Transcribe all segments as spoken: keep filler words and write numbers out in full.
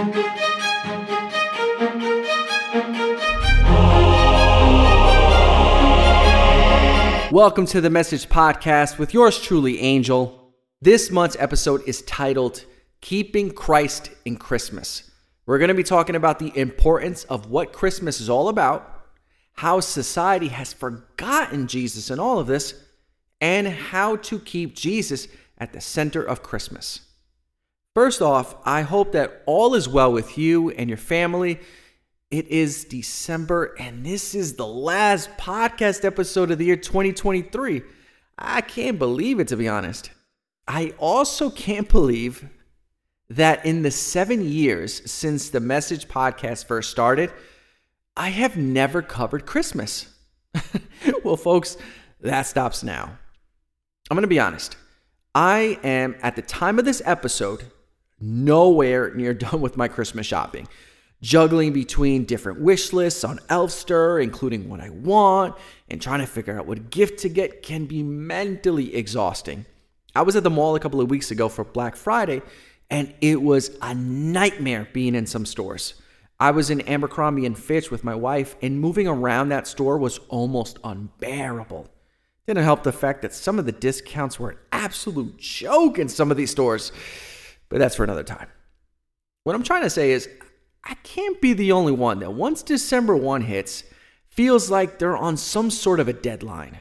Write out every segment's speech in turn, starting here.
Welcome to the Message Podcast with yours truly, Angel. This month's episode is titled, Keeping Christ in Christmas. We're going to be talking about the importance of what Christmas is all about, how society has forgotten Jesus in all of this, and how to keep Jesus at the center of Christmas. First off, I hope that all is well with you and your family. It is December, and this is the last podcast episode of the year twenty twenty-three. I can't believe it, to be honest. I also can't believe that in the seven years since the Message Podcast first started, I have never covered Christmas. Well, folks, that stops now. I'm going to be honest. I am, at the time of this episode, nowhere near done with my Christmas shopping. Juggling between different wish lists on Elfster, including what I want, and trying to figure out what gift to get can be mentally exhausting. I was at the mall a couple of weeks ago for Black Friday, and it was a nightmare being in some stores. I was in Abercrombie and Fitch with my wife, and moving around that store was almost unbearable. Didn't help the fact that some of the discounts were an absolute joke in some of these stores, but that's for another time. What I'm trying to say is, I can't be the only one that once December first hits, feels like they're on some sort of a deadline.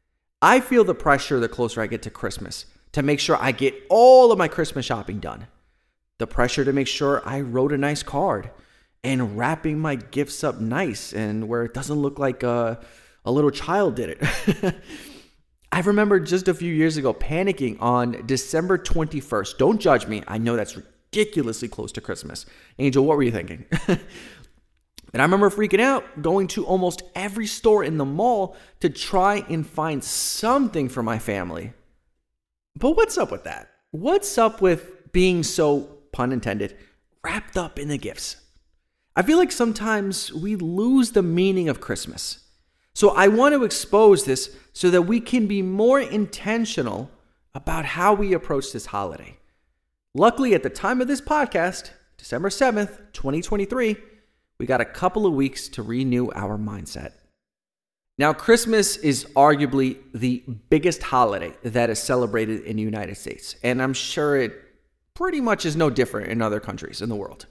I feel the pressure the closer I get to Christmas to make sure I get all of my Christmas shopping done. The pressure to make sure I wrote a nice card and wrapping my gifts up nice and where it doesn't look like a, a little child did it. I remember just a few years ago panicking on December twenty-first. Don't judge me. I know that's ridiculously close to Christmas. Angel, what were you thinking? And I remember freaking out, going to almost every store in the mall to try and find something for my family. But what's up with that? What's up with being so, pun intended, wrapped up in the gifts? I feel like sometimes we lose the meaning of Christmas. So I want to expose this so that we can be more intentional about how we approach this holiday. Luckily, at the time of this podcast, December seventh, twenty twenty-three, we got a couple of weeks to renew our mindset. Now, Christmas is arguably the biggest holiday that is celebrated in the United States, and I'm sure it pretty much is no different in other countries in the world.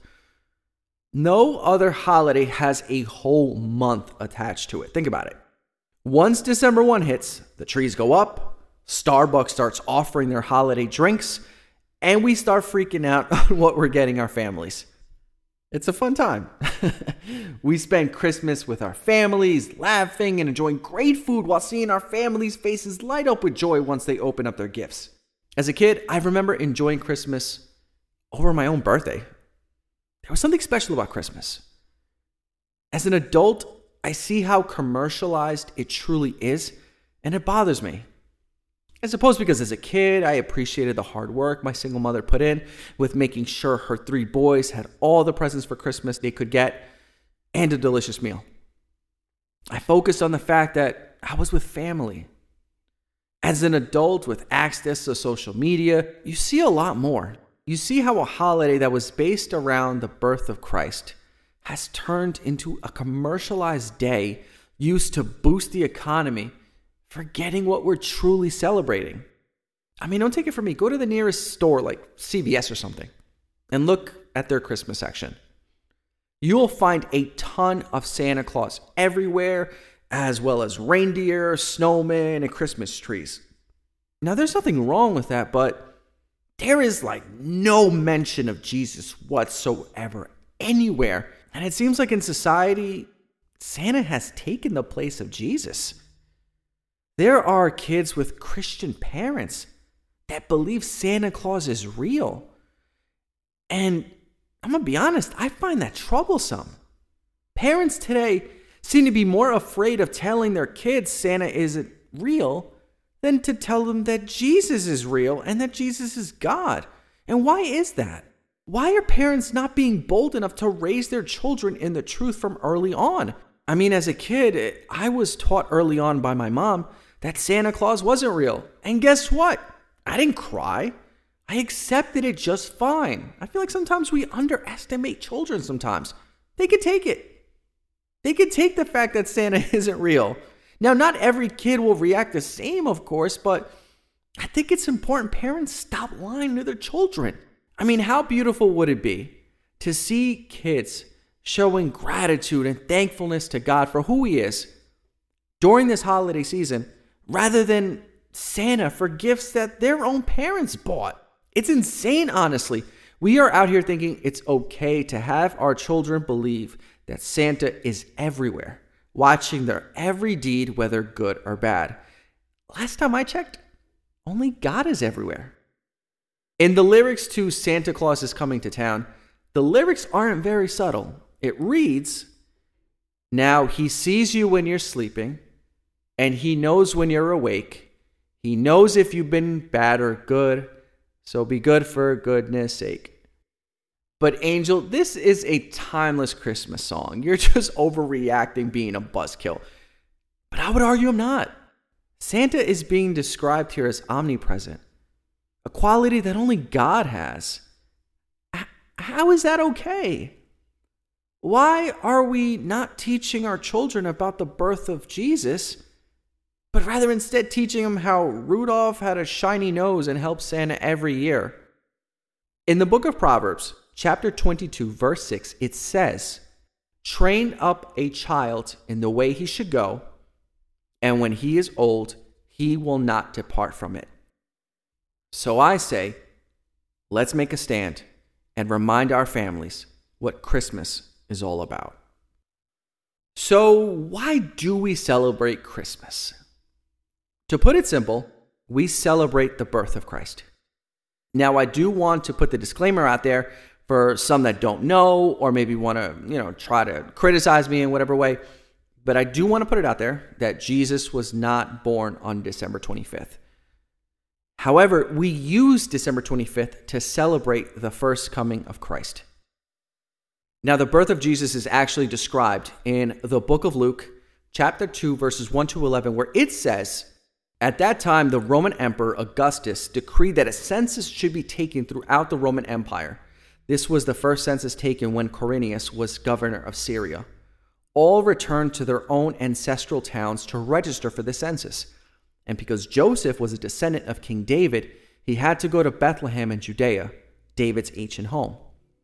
No other holiday has a whole month attached to it. Think about it. Once December first hits, the trees go up, Starbucks starts offering their holiday drinks, and we start freaking out on what we're getting our families. It's a fun time. We spend Christmas with our families, laughing and enjoying great food while seeing our families' faces light up with joy once they open up their gifts. As a kid, I remember enjoying Christmas over my own birthday. There was something special about Christmas. As an adult, I see how commercialized it truly is, and it bothers me. I suppose because as a kid, I appreciated the hard work my single mother put in with making sure her three boys had all the presents for Christmas they could get and a delicious meal. I focused on the fact that I was with family. As an adult with access to social media, you see a lot more. You see how a holiday that was based around the birth of Christ has turned into a commercialized day used to boost the economy, forgetting what we're truly celebrating. I mean, don't take it from me. Go to the nearest store like C V S or something and look at their Christmas section. You will find a ton of Santa Claus everywhere, as well as reindeer, snowmen, and Christmas trees. Now, there's nothing wrong with that, but there is like no mention of Jesus whatsoever anywhere. And it seems like in society, Santa has taken the place of Jesus. There are kids with Christian parents that believe Santa Claus is real. And I'm going to be honest, I find that troublesome. Parents today seem to be more afraid of telling their kids Santa isn't real than to tell them that Jesus is real and that Jesus is God. And why is that? Why are parents not being bold enough to raise their children in the truth from early on? I mean, as a kid, I was taught early on by my mom that Santa Claus wasn't real. And guess what? I didn't cry. I accepted it just fine. I feel like sometimes we underestimate children sometimes. They can take it. They can take the fact that Santa isn't real. Now, not every kid will react the same, of course, but I think it's important parents stop lying to their children. I mean, how beautiful would it be to see kids showing gratitude and thankfulness to God for who He is during this holiday season, rather than Santa for gifts that their own parents bought? It's insane, honestly. We are out here thinking it's okay to have our children believe that Santa is everywhere, watching their every deed, whether good or bad. Last time I checked, only God is everywhere. In the lyrics to Santa Claus is Coming to Town, the lyrics aren't very subtle. It reads, "Now he sees you when you're sleeping, and he knows when you're awake. He knows if you've been bad or good, so be good for goodness sake." But Angel, this is a timeless Christmas song. You're just overreacting being a buzzkill. But I would argue I'm not. Santa is being described here as omnipresent, a quality that only God has. H- how is that okay? Why are we not teaching our children about the birth of Jesus, but rather instead teaching them how Rudolph had a shiny nose and helped Santa every year? In the book of Proverbs, chapter twenty-two, verse six, it says, "Train up a child in the way he should go, and when he is old, he will not depart from it." So I say, let's make a stand and remind our families what Christmas is all about. So why do we celebrate Christmas? To put it simple, we celebrate the birth of Christ. Now, I do want to put the disclaimer out there for some that don't know, or maybe want to, you know, try to criticize me in whatever way. But I do want to put it out there that Jesus was not born on December twenty-fifth. However, we use December twenty-fifth to celebrate the first coming of Christ. Now, the birth of Jesus is actually described in the book of Luke, chapter two, verses one to eleven, where it says, "At that time, the Roman Emperor Augustus decreed that a census should be taken throughout the Roman Empire. This was the first census taken when Quirinius was governor of Syria. All returned to their own ancestral towns to register for the census. And because Joseph was a descendant of King David, he had to go to Bethlehem in Judea, David's ancient home.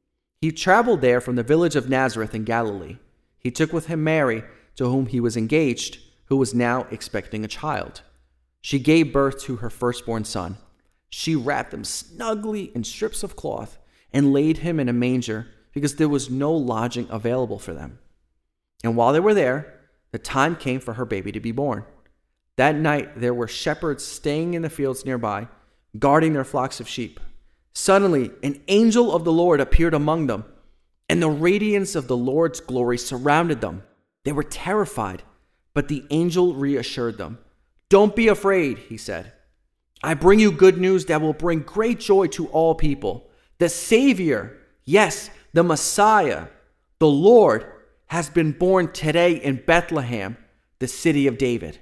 He traveled there from the village of Nazareth in Galilee. He took with him Mary, to whom he was engaged, who was now expecting a child. She gave birth to her firstborn son. She wrapped him snugly in strips of cloth and laid him in a manger because there was no lodging available for them. And while they were there, the time came for her baby to be born. That night there were shepherds staying in the fields nearby, guarding their flocks of sheep. Suddenly, an angel of the Lord appeared among them, and the radiance of the Lord's glory surrounded them. They were terrified, but the angel reassured them. 'Don't be afraid,' he said. 'I bring you good news that will bring great joy to all people. The Savior, yes, the Messiah, the Lord, has been born today in Bethlehem, the city of David.'"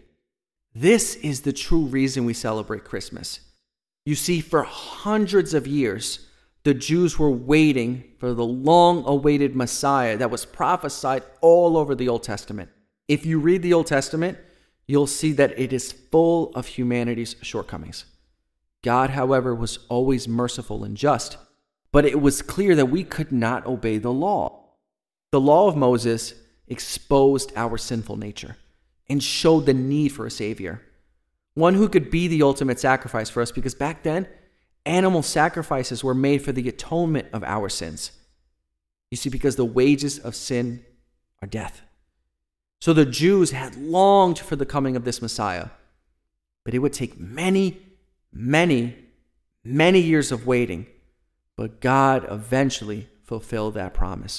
This is the true reason we celebrate Christmas. You see, for hundreds of years, the Jews were waiting for the long-awaited Messiah that was prophesied all over the Old Testament. If you read the Old Testament, you'll see that it is full of humanity's shortcomings. God, however, was always merciful and just, but it was clear that we could not obey the law. The law of Moses exposed our sinful nature and showed the need for a Savior, one who could be the ultimate sacrifice for us, because back then, animal sacrifices were made for the atonement of our sins. You see, because the wages of sin are death. So the Jews had longed for the coming of this Messiah, but it would take many, many, many years of waiting, but God eventually fulfilled that promise.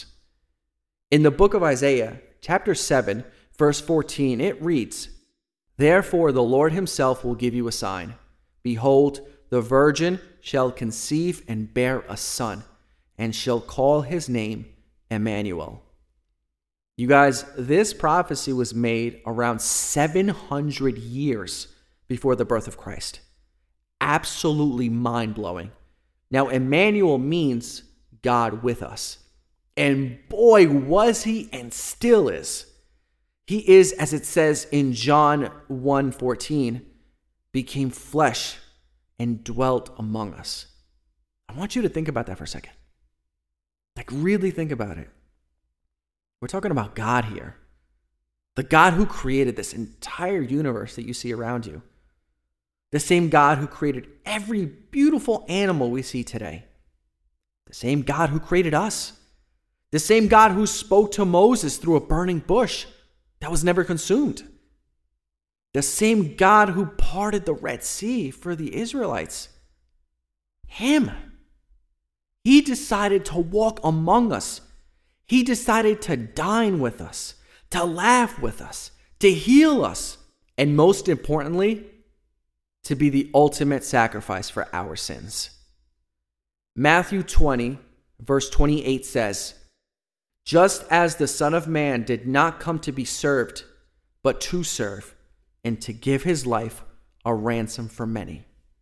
In the book of Isaiah, chapter seven, verse fourteen, it reads, "Therefore the Lord himself will give you a sign. Behold, the virgin shall conceive and bear a son, and shall call his name Emmanuel." You guys, this prophecy was made around seven hundred years before the birth of Christ. Absolutely mind-blowing. Now, Emmanuel means God with us. And boy, was he and still is. He is, as it says in John one fourteen, became flesh and dwelt among us. I want you to think about that for a second. Like, really think about it. We're talking about God here. The God who created this entire universe that you see around you. The same God who created every beautiful animal we see today. The same God who created us. The same God who spoke to Moses through a burning bush that was never consumed. The same God who parted the Red Sea for the Israelites. Him. He decided to walk among us. He decided to dine with us, to laugh with us, to heal us, and most importantly, to be the ultimate sacrifice for our sins. Matthew twenty, verse twenty-eight says, "Just as the Son of Man did not come to be served, but to serve, and to give his life a ransom for many."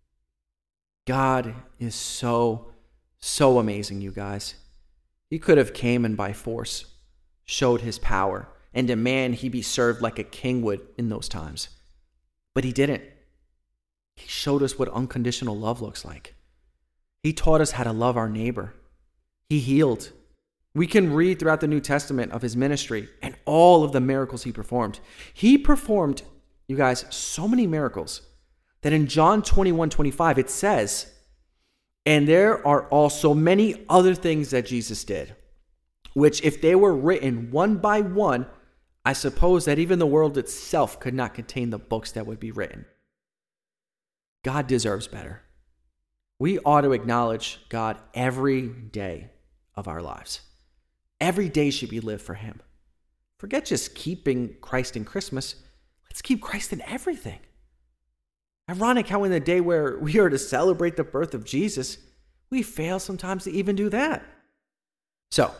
God is so, so amazing, you guys. He could have came and by force showed his power and demand he be served like a king would in those times. But he didn't. He showed us what unconditional love looks like. He taught us how to love our neighbor. He healed. We can read throughout the New Testament of his ministry and all of the miracles he performed. He performed, you guys, so many miracles that in John twenty-one twenty-five it says, "And there are also many other things that Jesus did, which if they were written one by one, I suppose that even the world itself could not contain the books that would be written." God deserves better. We ought to acknowledge God every day of our lives. Every day should be lived for him. Forget just keeping Christ in Christmas. Let's keep Christ in everything. Ironic how in the day where we are to celebrate the birth of Jesus, we fail sometimes to even do that. So,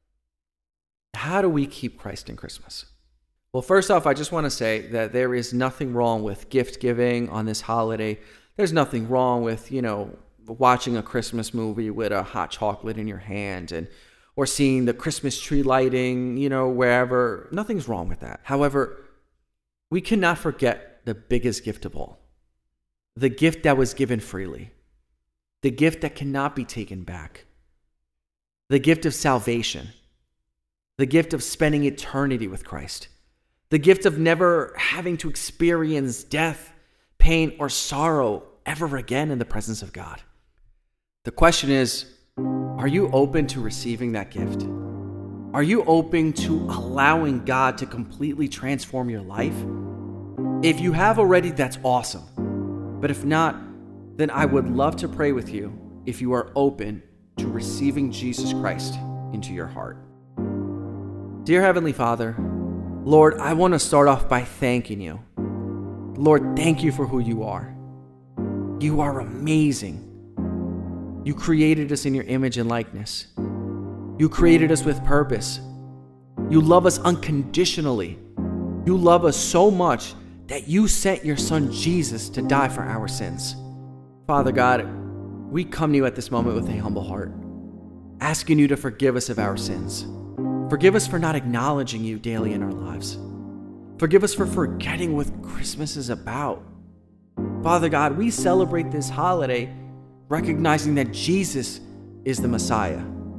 how do we keep Christ in Christmas? Well, first off, I just want to say that there is nothing wrong with gift giving on this holiday. There's nothing wrong with, you know, watching a Christmas movie with a hot chocolate in your hand and or seeing the Christmas tree lighting, you know, wherever. Nothing's wrong with that. However, we cannot forget the biggest gift of all. The gift that was given freely. The gift that cannot be taken back. The gift of salvation. The gift of spending eternity with Christ. The gift of never having to experience death, pain, or sorrow ever again in the presence of God. The question is, are you open to receiving that gift? Are you open to allowing God to completely transform your life? If you have already, that's awesome. But if not, then I would love to pray with you if you are open to receiving Jesus Christ into your heart. Dear Heavenly Father, Lord, I want to start off by thanking you. Lord, thank you for who you are. You are amazing. You created us in your image and likeness. You created us with purpose. You love us unconditionally. You love us so much that you sent your son Jesus to die for our sins. Father God, we come to you at this moment with a humble heart, asking you to forgive us of our sins. Forgive us for not acknowledging you daily in our lives. Forgive us for forgetting what Christmas is about. Father God, we celebrate this holiday recognizing that Jesus is the Messiah.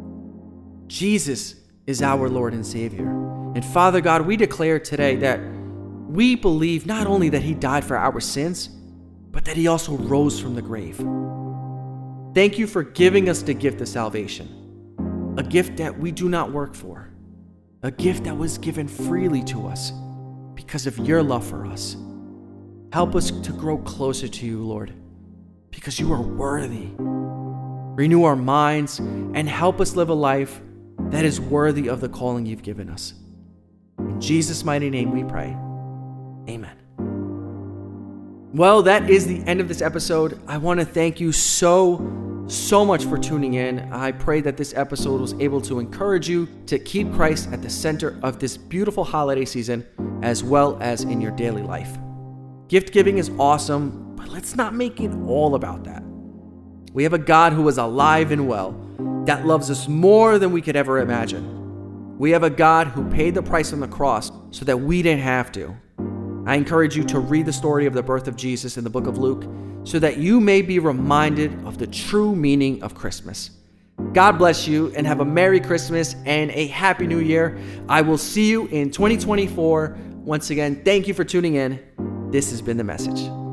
Jesus is our Lord and Savior. And Father God, we declare today that we believe not only that he died for our sins, but that he also rose from the grave. Thank you for giving us the gift of salvation, a gift that we do not work for, a gift that was given freely to us because of your love for us. Help us to grow closer to you, Lord, because you are worthy. Renew our minds and help us live a life that is worthy of the calling you've given us. In Jesus' mighty name we pray. Amen. Well, that is the end of this episode. I want to thank you so, so much for tuning in. I pray that this episode was able to encourage you to keep Christ at the center of this beautiful holiday season, as well as in your daily life. Gift giving is awesome, but let's not make it all about that. We have a God who is alive and well, that loves us more than we could ever imagine. We have a God who paid the price on the cross so that we didn't have to. I encourage you to read the story of the birth of Jesus in the book of Luke so that you may be reminded of the true meaning of Christmas. God bless you and have a Merry Christmas and a Happy New Year. I will see you in twenty twenty-four. Once again, thank you for tuning in. This has been The Message.